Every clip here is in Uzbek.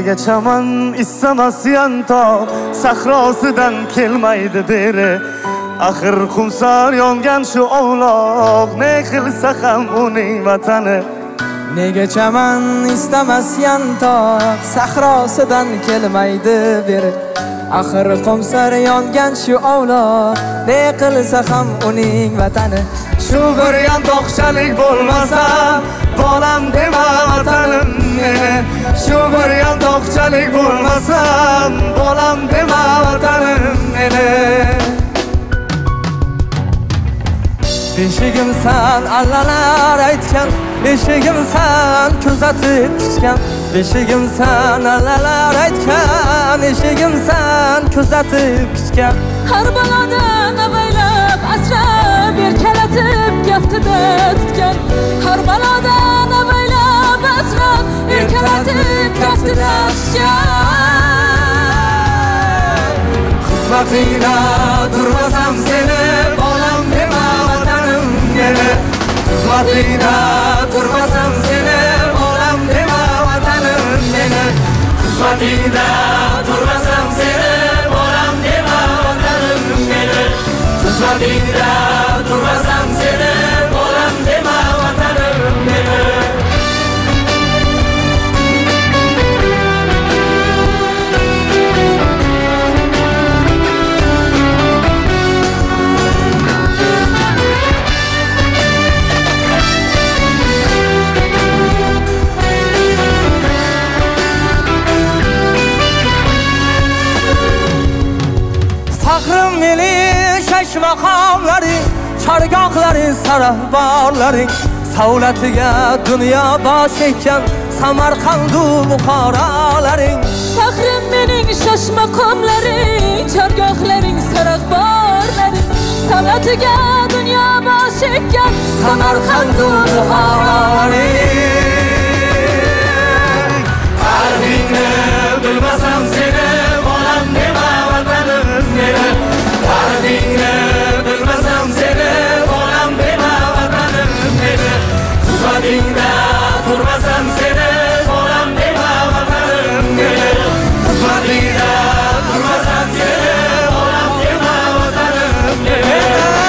Nega chaman istamas yantoq sahrosidan kelmaydi beri. Axir qumsar yongan shu ovloq, ne qilsa ham uning vatani. Nega chaman istamas yantoq sahrosidan kelmaydi beri. Axir qumsar yongan shu ovloq, ne qilsa ham uning vatani. Shu bir yantoqchalik bo'lmasa, bolam dema vatanim meni. Shu bir yantoqchalik bo'lmasa, bolam dema vatanim meni. Eshigim san allalar aytgan, eshigim san kuzatib tushgan. Eshigim san allalar aytgan, eshigim san kuzatib tushgan. Har balodan avaylab asrab erkalatib kaftida tutgan. Har balodan avaylab asrab erkalatib kaftida tutgan. Xizmatingda turmasam seni, bolam dema vatanim meni. Xizmatingda turmasam seni, bolam dema vatanim meni. Xizmatingda turmasam seni, bolam dema vatanim meni. Xizmatingda turmasam seni, bolam dema vatanim meni. Faxrim mening shash maqomlaring, chargohlaring, sarahborlaring. Savlatiga dunyo bosh ekan Samarqandu Buxorolaring. Faxrim mening shash maqomlaring, chargohlaring, sarahborlaring. Savlatiga dunyo bosh ekan Samarqandu Buxorolaring. Qalbingni bilmasam seni, bolam dema vatanim meni. Qalbingni bilmasam seni, bolam dema vatanim meni. Xizmatingda turmasam seni, bolam dema vatanim meni. Xizmatingda turmasam seni, bolam dema vatanim meni.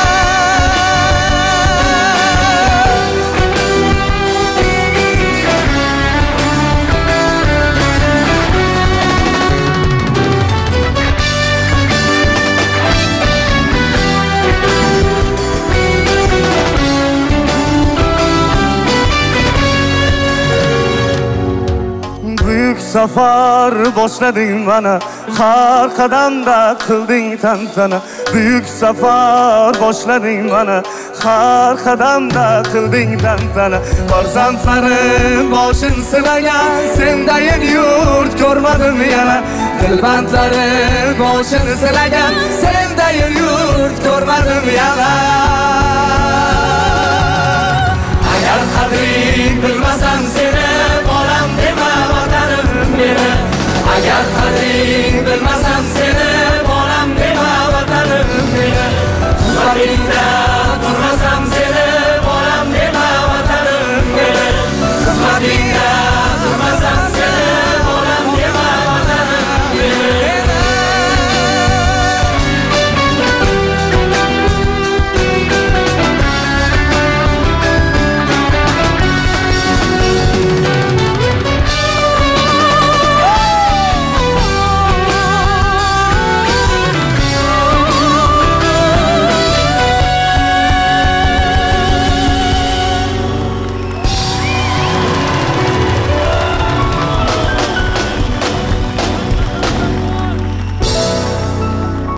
Safar boshlading mana, har qadamda qilding tantana. Buyuk safar boshlading mana, har qadamda qilding tantana. Farzandlarim boshin silagan, sendayin yurt ko'rmadim yana. Dilbandlarim boshin silagan, sendayin yurt ko'rmadim yana. Agar qadring bilmasam seni, bolam dema vatanim meni. Agar qadring